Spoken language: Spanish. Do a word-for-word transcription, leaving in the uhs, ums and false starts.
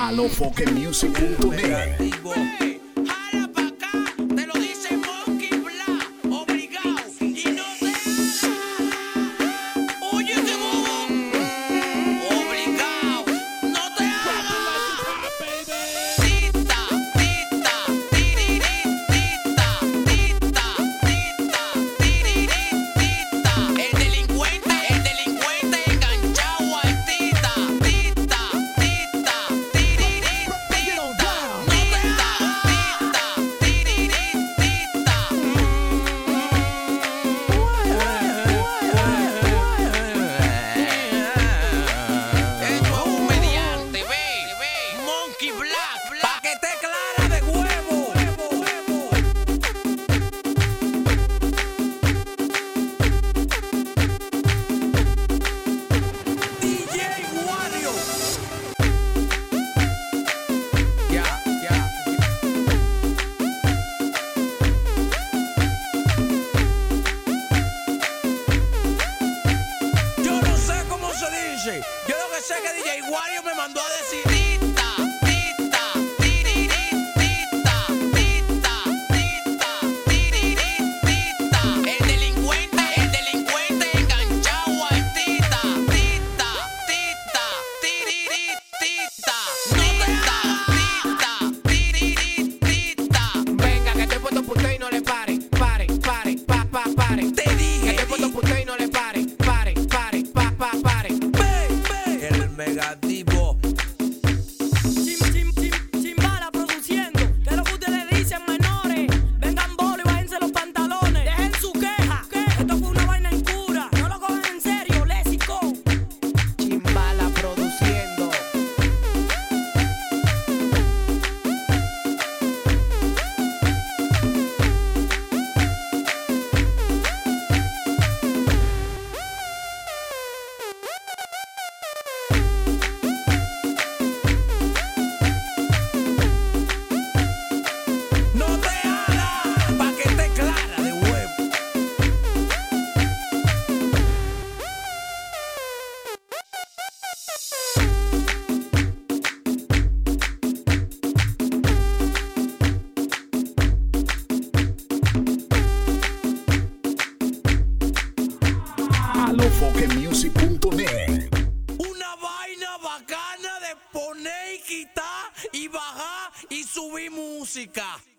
alofoquemusic punto net. Yo lo que sé es que D J Wario me mandó a decir el delincuente, el delincuente enganchado al tita, tita, tita, tiriritita, tita, tita, tiriritita. Venga, que estoy puesto por usted y no le pare, pare, pare, pa, pa, pare. Te dije que estoy puesto por usted y no le pare, pare, pare, pa, pa, pare. El megativo. Chim, chim, chim, Chimbala produciendo. ¿Qué es lo que ustedes dicen, menores? Vengan bolo y bájense los pantalones. Dejen su queja. ¿Qué? Esto fue una vaina en cura. No lo cogen en serio, lésico. Chimbala produciendo. alofoquemusic punto net. Una vaina bacana de poner y quitar y bajar y subir música.